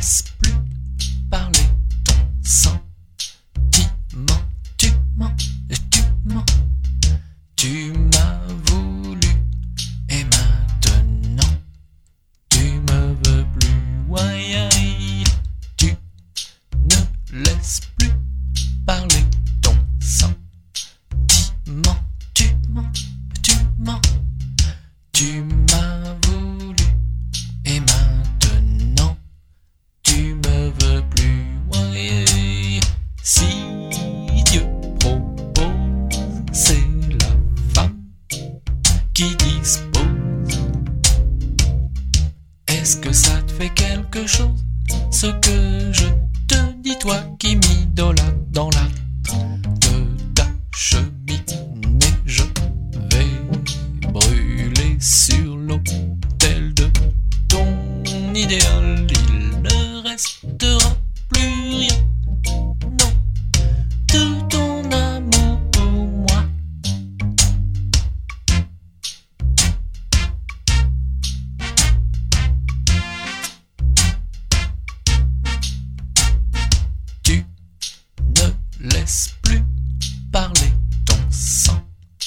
laisses plus parler ton sentiment. Tu mens, tu mens. Tu m'as voulu et maintenant tu me veux plus. Ouais, tu ne laisses plus parler ton sentiment. Tu mens, tu mens. Tu m'as voulu et maintenant tu me veux plus. Ouais, si Dieu propose, c'est la femme qui dispose. Est-ce que ça te fait quelque chose, ce que je te dis, toi qui m'idolâtres dans la de ta cheminée? Je vais brûler sur l'autel de ton idéal. Il ne restera plus rien, non, de ton amour pour moi. Tu ne laisses plus parler ton sentiment.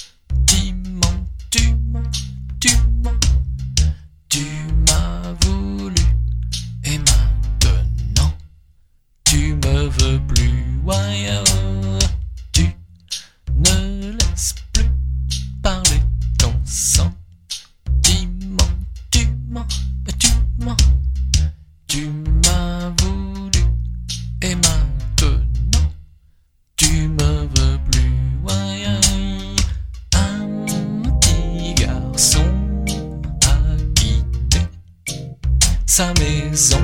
Tu mens, tu mens. Tu m'as voulu et maintenant tu me veux plus. Ouais, tu ne laisses plus parler ton sentiment. Tu mens, tu mens. Tu m'as voulu et maintenant tu me veux plus. Ouais, un petit garçon a quitté sa maison.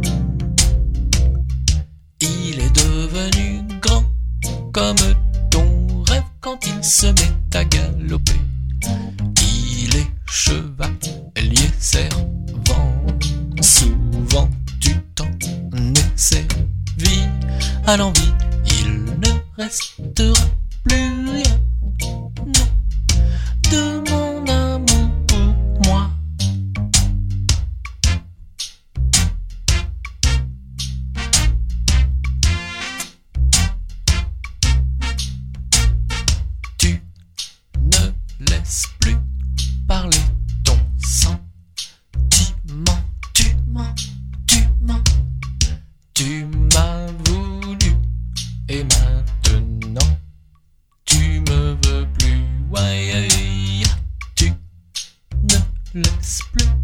Il est devenu grand comme ton rêve quand il se met à galoper. Il est chevalier servant, souvent tu t'en es servi à l'envie. Il ne restera plus rien, non, de mon amour pour moi. Tu ne laisses plus parler ton sentiment. Tu mens, tu mens. Tu m'as voulu et maintenant tu me veux plus. Ouais, tu ne laisses plus